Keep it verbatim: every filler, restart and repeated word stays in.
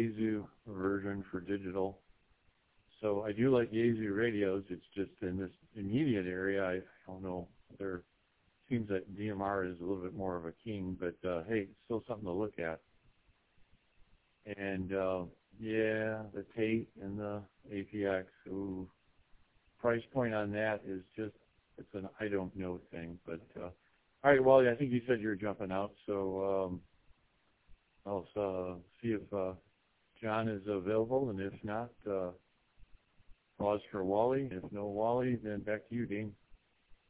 Yaesu version for digital. So I do like Yaesu radios. It's just in this immediate area, I don't know. There seems that D M R is a little bit more of a king, but uh, hey, it's still something to look at. And uh, yeah, the Tate and the A P X. Ooh, price point on that is just, it's an I don't know thing. But uh, all right, Wally, I think you said you were jumping out, so um, I'll uh, see if uh, John is available, and if not, uh, pause for Wally. If no Wally, then back to you, Dean.